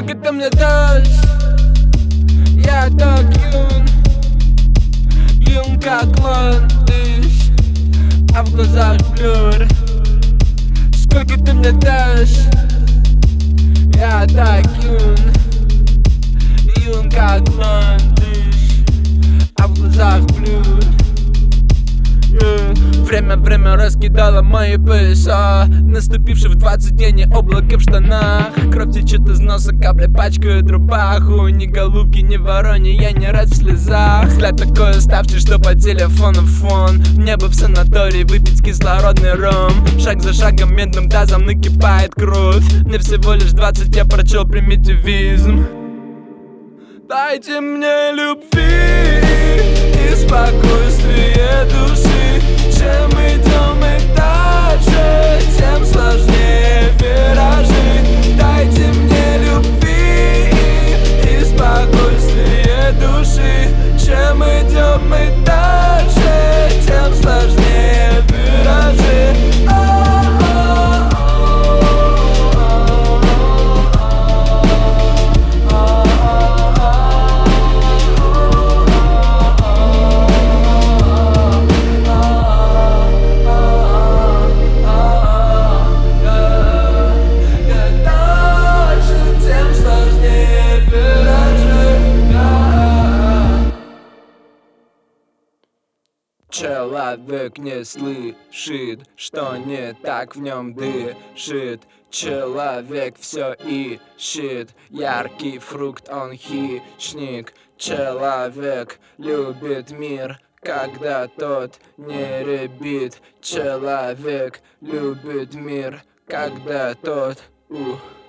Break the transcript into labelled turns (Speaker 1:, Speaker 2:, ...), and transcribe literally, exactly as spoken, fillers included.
Speaker 1: Сколько ты мне дашь? Я так юн, юн как ландыш, а в глазах блюр. Сколько ты мне дашь? Я так юн, юн как ландыш, а в глазах блюр. Время, время раскидало мои пояса, наступивший в двадцать дней не облако в штанах. Кровь течет из носа, капли пачкают рубаху. Ни голубки, ни вороне, я не рад в слезах. Взгляд такой уставший, что по телефону фон. Небо в санатории, выпить кислородный ром. Шаг за шагом медным тазом накипает кровь. Мне всего лишь двадцать, я прочел примитивизм. Дайте мне любви и спокойствие души. Чем идем мы дальше, тем сложнее виражи. Дайте мне любви и спокойствие души. Чем идем мы дальше, тем сложнее виражи. Человек не слышит, что не так в нем дышит. Человек все ищет, яркий фрукт, он хищник. Человек любит мир, когда тот не ребит. Человек любит мир, когда тот ух.